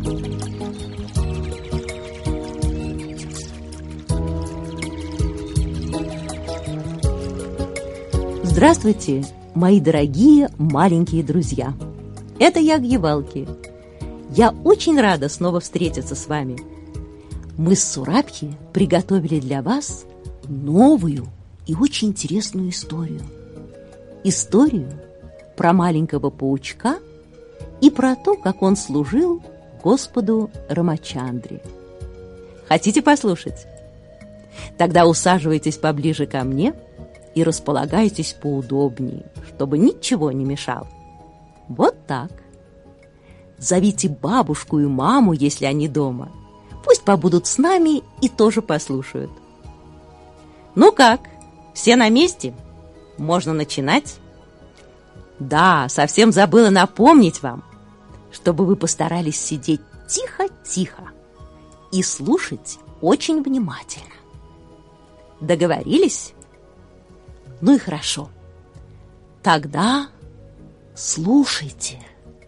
Здравствуйте, мои дорогие маленькие друзья! Это я, Гевалки. Я очень рада снова встретиться с вами. Мы с Сурабхи приготовили для вас новую и очень интересную историю. Историю про маленького паучка и про то, как он служил Господу Рамачандре. Хотите послушать? Тогда усаживайтесь поближе ко мне и располагайтесь поудобнее, чтобы ничего не мешало. Вот так. Зовите бабушку и маму, если они дома. Пусть побудут с нами и тоже послушают. Ну как, все на месте? Можно начинать? Да, совсем забыла напомнить вам, чтобы вы постарались сидеть тихо-тихо и слушать очень внимательно. Договорились? Ну и хорошо. Тогда слушайте.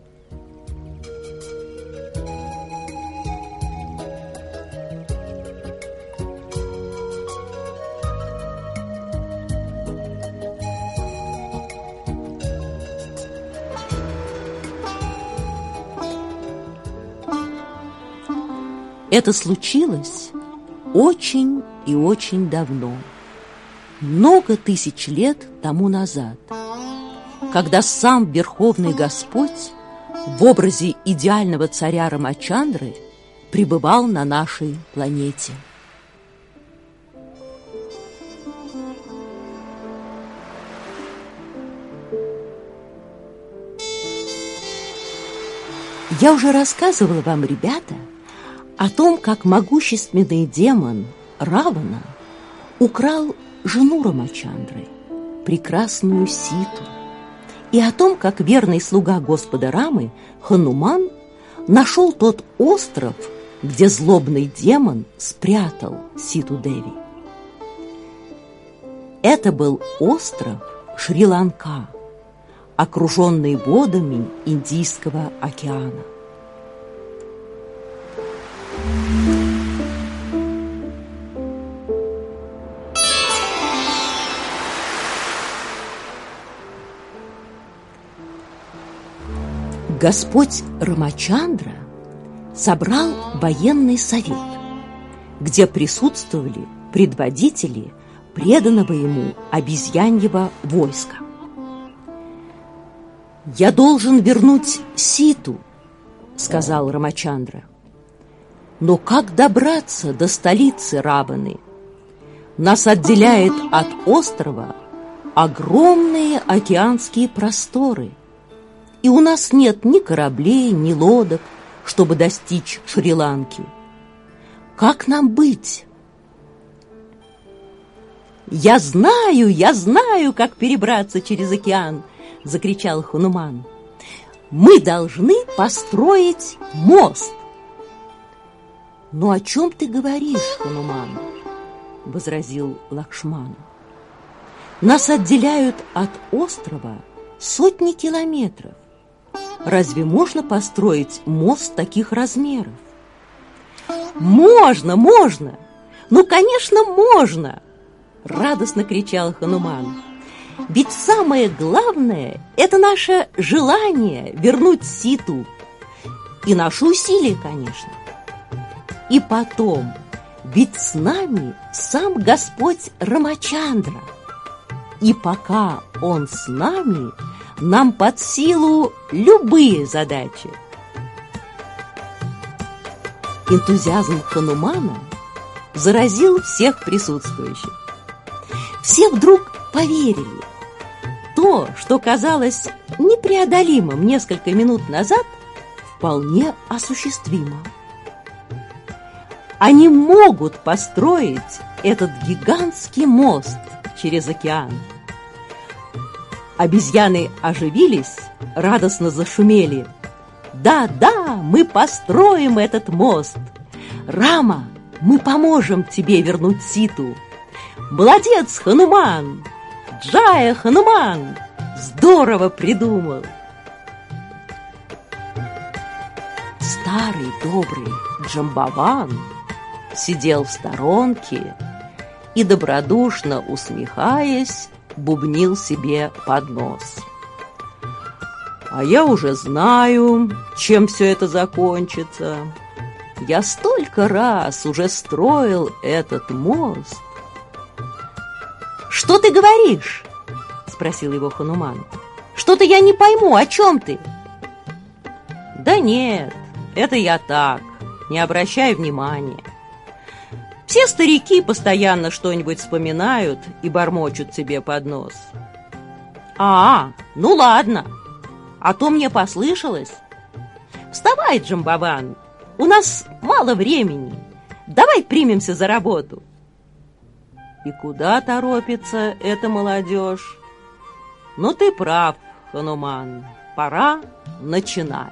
Это случилось очень и очень давно. Много тысяч лет тому назад, когда сам Верховный Господь в образе идеального царя Рамачандры пребывал на нашей планете. Я уже рассказывала вам, ребята, о том, как могущественный демон Равана украл жену Рамачандры, прекрасную Ситу, и о том, как верный слуга Господа Рамы, Хануман, нашел тот остров, где злобный демон спрятал Ситу-деви. Это был остров Шри-Ланка, окруженный водами Индийского океана. Господь Рамачандра собрал военный совет, где присутствовали предводители преданного ему обезьяньего войска. «Я должен вернуть Ситу», — сказал Рамачандра. «Но как добраться до столицы Раваны? Нас отделяет от острова огромные океанские просторы, и у нас нет ни кораблей, ни лодок, чтобы достичь Шри-Ланки. Как нам быть?» Я знаю, как перебраться через океан!» — закричал Хануман. «Мы должны построить мост!» «Но о чем ты говоришь, Хануман?» — возразил Лакшман. «Нас отделяют от острова сотни километров. Разве можно построить мост таких размеров?» «Можно! Ну, конечно, можно!» — радостно кричал Хануман. «Ведь самое главное — это наше желание вернуть Ситу. И наши усилия, конечно. И потом, ведь с нами сам Господь Рамачандра. И пока Он с нами, нам под силу любые задачи». Энтузиазм Ханумана заразил всех присутствующих. Все вдруг поверили. То, что казалось непреодолимым несколько минут назад, вполне осуществимо. Они могут построить этот гигантский мост через океан. Обезьяны оживились, радостно зашумели. «Да, мы построим этот мост! Рама, мы поможем тебе вернуть Ситу! Молодец, Хануман! Джая, Хануман! Здорово придумал!» старый добрый Джамбован сидел в сторонке и, добродушно усмехаясь, бубнил себе под нос. «А я уже знаю, чем все это закончится. Я столько раз уже строил этот мост». «Что ты говоришь?» — спросил его Хануман. «Что-то я не пойму, о чем ты?» «Да нет, это я так, не обращай внимания. Все старики постоянно что-нибудь вспоминают и бормочут себе под нос». Ну ладно, а то мне послышалось. Вставай, Джамбован, у нас мало времени, давай примемся за работу». И куда торопится эта молодежь? Ну, ты прав, Хануман, пора начинать.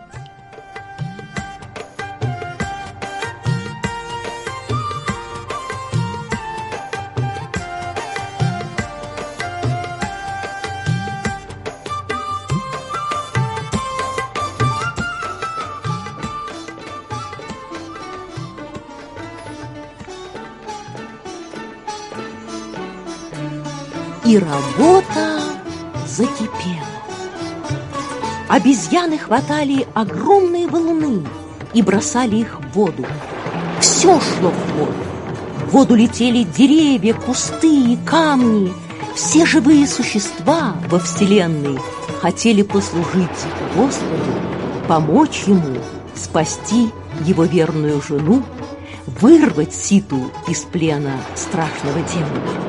И работа закипела. Обезьяны хватали огромные валуны и бросали их в воду. Все шло в воду. В воду летели деревья, кусты и камни. Все живые существа во Вселенной хотели послужить Господу, помочь Ему, спасти Его верную жену, вырвать Ситу из плена страшного демона.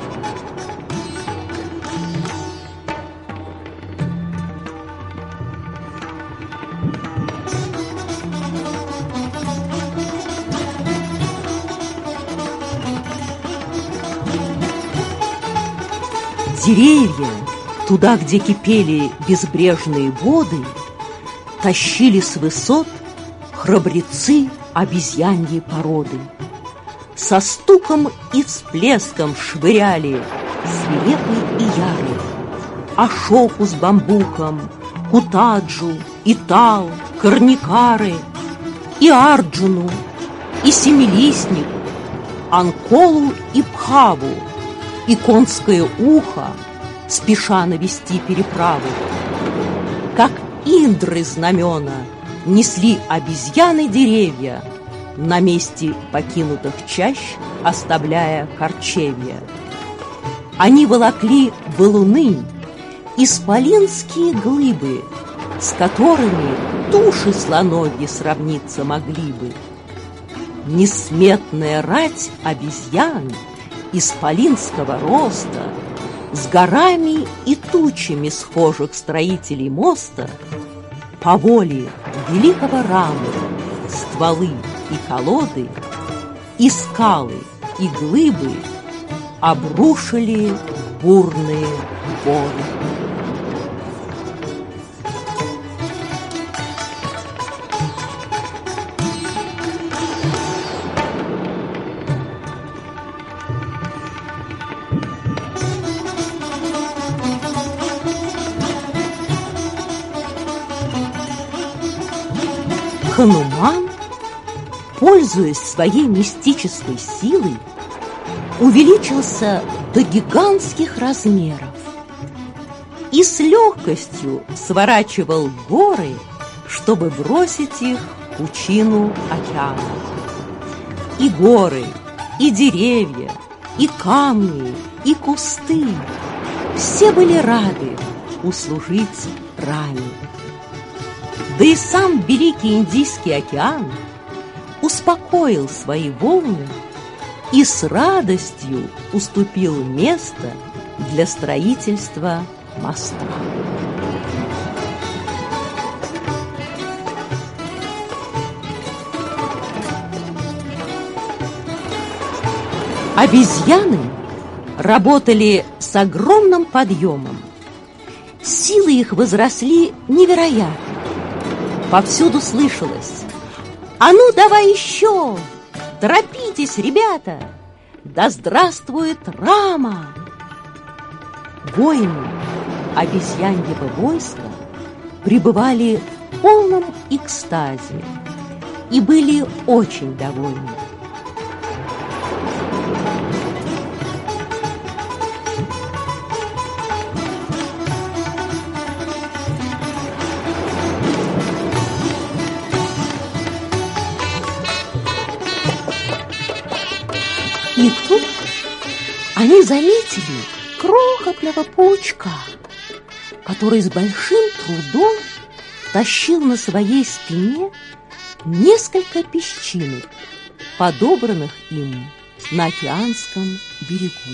Деревья, туда, где кипели безбрежные воды, тащили с высот храбрецы обезьяньей породы. Со стуком и всплеском швыряли свирепый и ярый Ашоку с бамбуком, Кутаджу, Итал, Карникары, и Арджуну, и Семилистник, Анколу и Пхаву, и конское ухо, спеша навести переправу. Как индры знамена несли обезьяны деревья, на месте покинутых чащ оставляя харчевья. Они волокли валуны, исполинские глыбы, с которыми души слоноги сравниться могли бы. Несметная рать обезьян исполинского роста, с горами и тучами схожих строителей моста, по воле великого Рамы стволы и колоды, и скалы, и глыбы обрушили бурные воды. Хануман, пользуясь своей мистической силой, увеличился до гигантских размеров и с легкостью сворачивал горы, чтобы бросить их в пучину океана. И горы, и деревья, и камни, и кусты все были рады услужить Раме. Да и сам Великий Индийский океан успокоил свои волны и с радостью уступил место для строительства моста. Обезьяны работали с огромным подъемом. Силы их возросли невероятно. Повсюду слышалось: «А ну, давай еще! Торопитесь, ребята! Да здравствует Рама!» Воины обезьяньего войска пребывали в полном экстазе и были очень довольны. И тут они заметили крохотного паучка, который с большим трудом тащил на своей спине несколько песчинок, подобранных им на океанском берегу.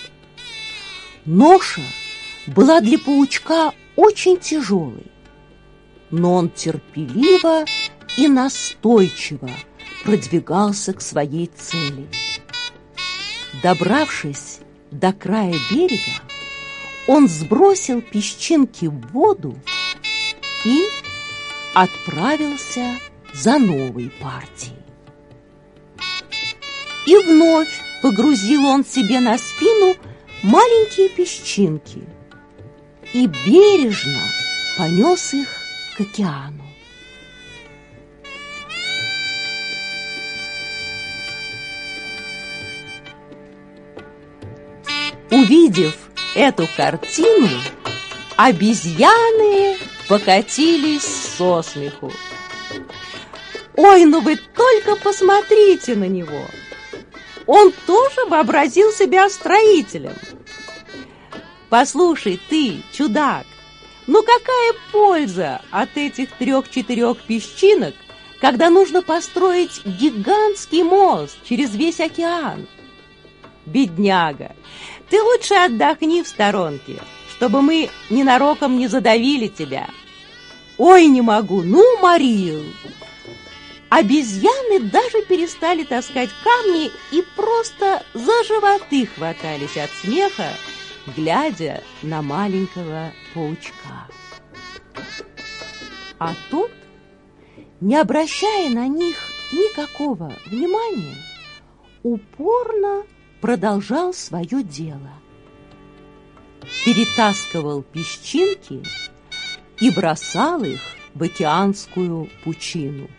Ноша была для паучка очень тяжелой, но он терпеливо и настойчиво продвигался к своей цели. Добравшись до края берега, он сбросил песчинки в воду и отправился за новой партией. И вновь погрузил он себе на спину маленькие песчинки и бережно понес их к океану. Увидев эту картину, обезьяны покатились со смеху. «Ой, ну вы только посмотрите на него! Он тоже вообразил себя строителем! Послушай ты, чудак, ну какая польза от этих 3-4 песчинок, когда нужно построить гигантский мост через весь океан? Бедняга, ты лучше отдохни в сторонке, чтобы мы ненароком не задавили тебя. Ой, не могу, ну, уморил!» Обезьяны даже перестали таскать камни и просто за животы хватались от смеха, глядя на маленького паучка. А тот, не обращая на них никакого внимания, упорно продолжал свое дело. Перетаскивал песчинки и бросал их в океанскую пучину.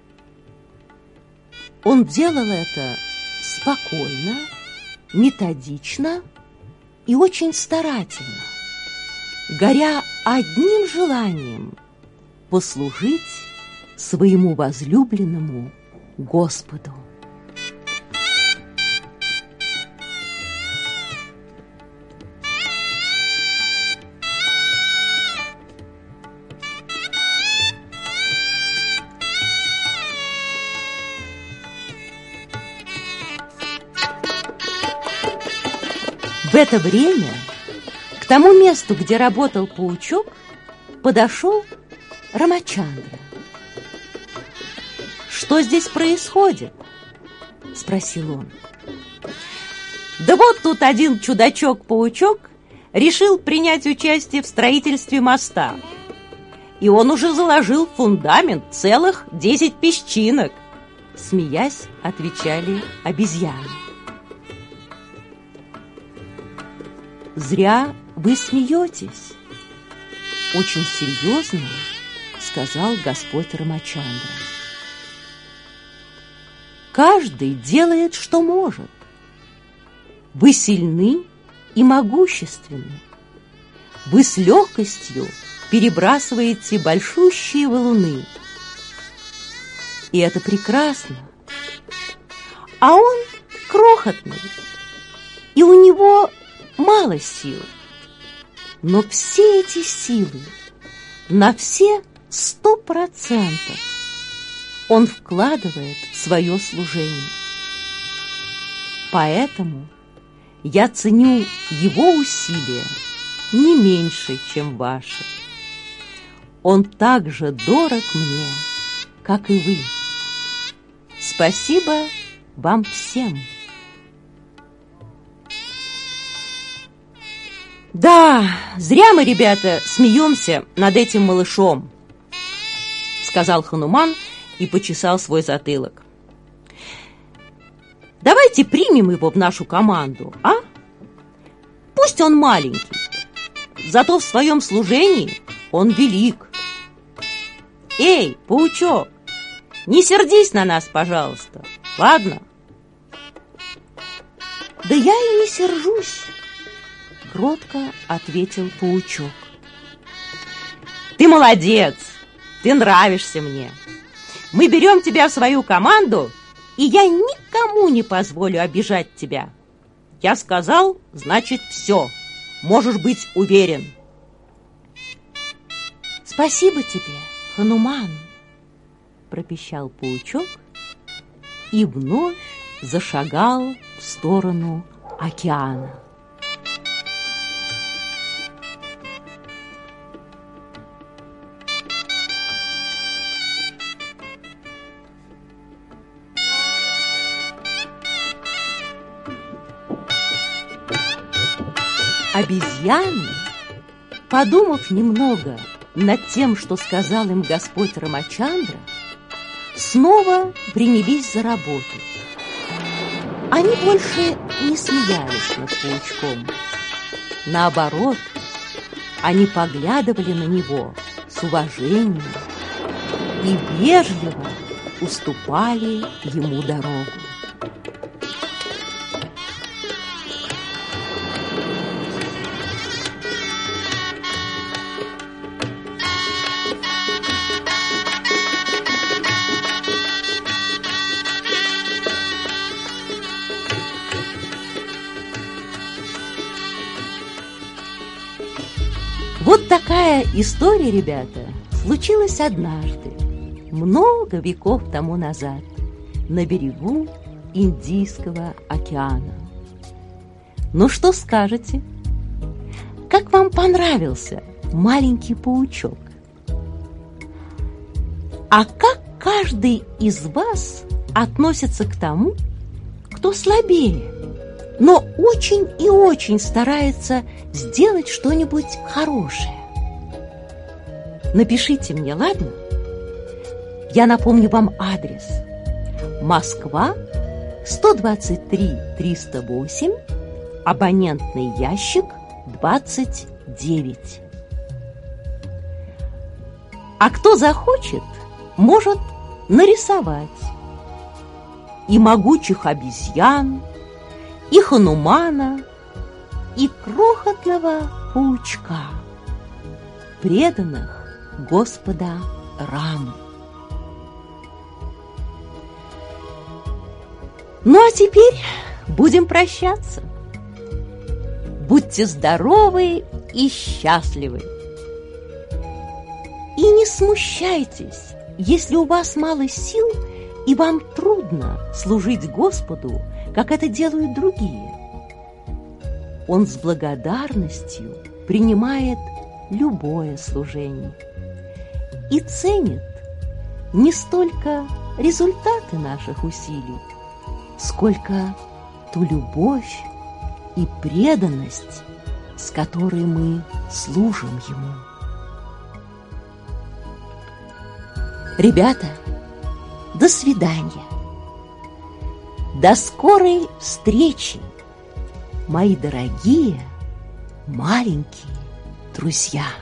Он делал это спокойно, методично и очень старательно, горя одним желанием послужить своему возлюбленному Господу. В это время к тому месту, где работал паучок, подошел Рамачандра. «Что здесь происходит?» — спросил он. «Да вот тут один чудачок-паучок решил принять участие в строительстве моста, и он уже заложил в фундамент целых 10 песчинок», — смеясь, отвечали обезьяны. «Зря вы смеетесь», — очень серьезно сказал Господь Рамачандра. «Каждый делает, что может. Вы сильны и могущественны. Вы с легкостью перебрасываете большущие валуны. И это прекрасно. А он крохотный, и у него мало сил. Но все эти силы, на все 100% он вкладывает в свое служение. Поэтому я ценю его усилия не меньше, чем ваши. Он так же дорог мне, как и вы. Спасибо вам всем». «Да, зря мы, ребята, смеемся над этим малышом», — сказал Хануман и почесал свой затылок. «Давайте примем его в нашу команду, а? Пусть он маленький, зато в своем служении он велик. Эй, паучок, Не сердись на нас, пожалуйста, ладно? Да я и не сержусь, кротко ответил паучок. Ты молодец, ты нравишься мне. Мы берем тебя в свою команду, и я никому не позволю обижать тебя. Я сказал, значит, все. Можешь быть уверен. Спасибо тебе, Хануман, пропищал паучок и вновь зашагал в сторону океана. Обезьяны, подумав немного над тем, что сказал им Господь Рамачандра, снова принялись за работу. Они больше не смеялись над паучком. Наоборот, они поглядывали на него с уважением и вежливо уступали ему дорогу. Вот такая история, ребята, случилась однажды, много веков тому назад, на берегу Индийского океана. Ну что скажете? Как вам понравился маленький паучок? А как каждый из вас относится к тому, кто слабее, но очень и очень старается сделать что-нибудь хорошее? Напишите мне, ладно? Я напомню вам адрес. Москва, 123-308, абонентный ящик 29. А кто захочет, может нарисовать и могучих обезьян, и Ханумана, и крохотного паучка, преданных Господа Рамы. Ну а теперь будем прощаться. Будьте здоровы и счастливы. И не смущайтесь, если у вас мало сил и вам трудно служить Господу, как это делают другие. Он с благодарностью принимает любое служение и ценит не столько результаты наших усилий, сколько ту любовь и преданность, с которой мы служим Ему. Ребята, до свидания. До скорой встречи, мои дорогие маленькие друзья.